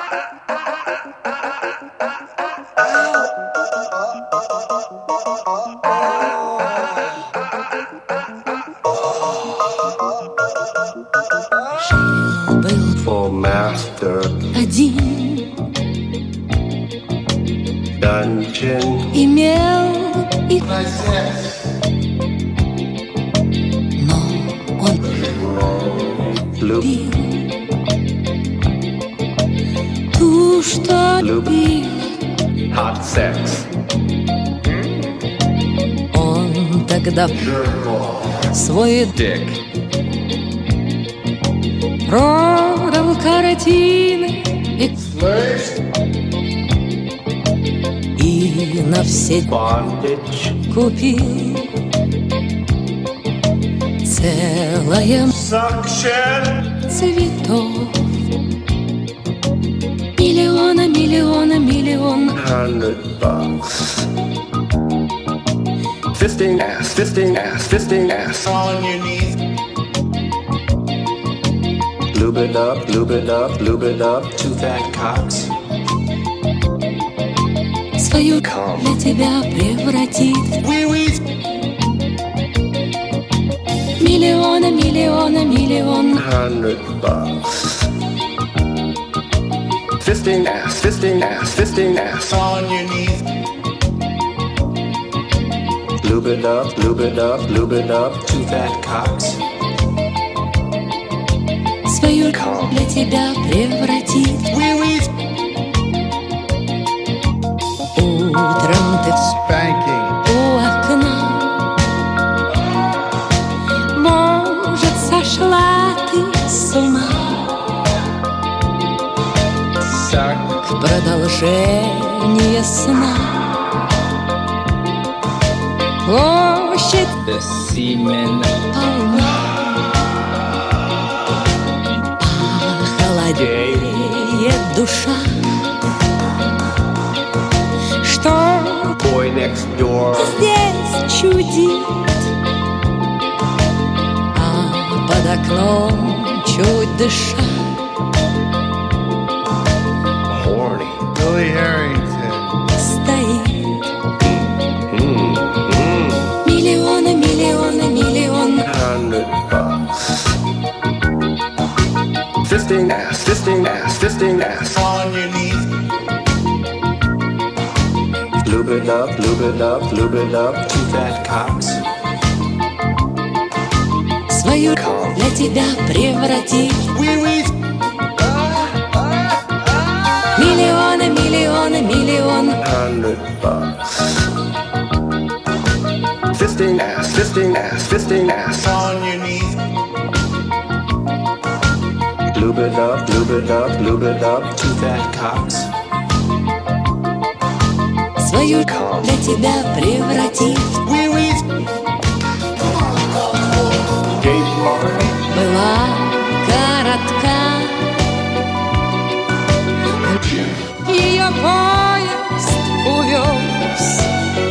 For master один dungeon имел и... Но он loop ту, что любил. hot sex Он тогда свой dick продал картины и на все bondage купил целое suction цветов. Миллиона, миллиона, миллион. $100 fisting ass, fisting ass, fisting ass on your knees. Lube it up, lube it up, lube it up. Two fat cocks. Свою Come. для тебя превратит. Миллиона, миллиона, миллион. $100 fisting ass, fisting ass, fisting ass on your knees. Lube it up, lube it up, lube it up. Two fat cocks. Свою Come. для тебя превратит. Утром ты Spanking. у окна. Может, сошла ты с ума. Suck Продолжение сна. Площадь the semen. полна. Холодеет душа. Что Boy next door. здесь чудит? А под окном чуть дыша Horny. Billy Harrington. стоит. Миллиона, миллиона, миллион. $100 fisting ass, fisting ass, fisting ass on your knees. Lube it up, lube it up, lube it up. Two fat cocks. Свою для тебя превратит. Миллиона, миллиона, миллион. $100 fisting ass, fisting ass, fisting ass on your knees. Lube it up, lube it up, lube it up. Two fat cocks. Свою для тебя превратит. Gay party. Была коротка ее поезд увез,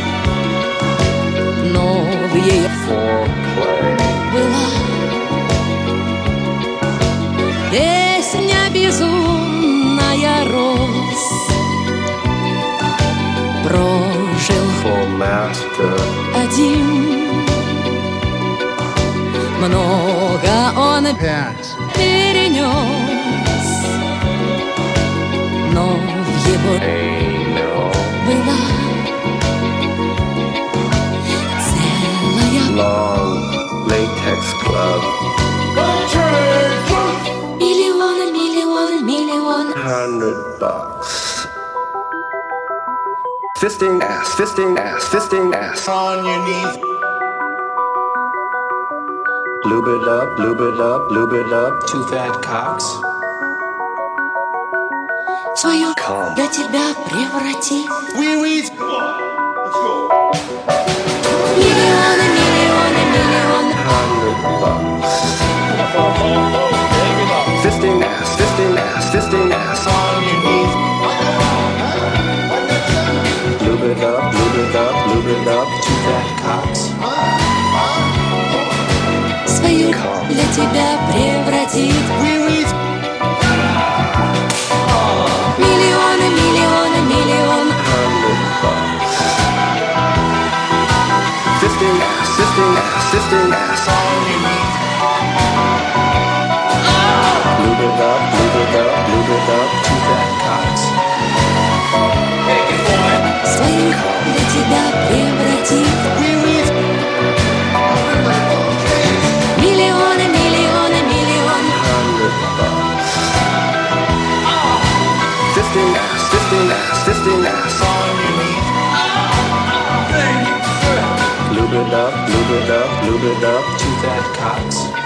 но в ее Foreplay. была песня безумная роз. Прожил For master. один, много он Pants. перенес, но в его Ain't no была целая long latex glove. миллиона, миллиона, миллион. $100 fisting ass, fisting ass, fisting ass on your knees. Lube it up, lube it up, lube it up. Two fat cocks. Свою Come. для тебя преврати. Миллионы, миллионы, миллионы. $100 fisting ass, fisting ass, fisting ass on your knees. Lube it up, lube it up, lube it up. Two fat cocks. Свою Come. для тебя превратит. lube it up to that cox.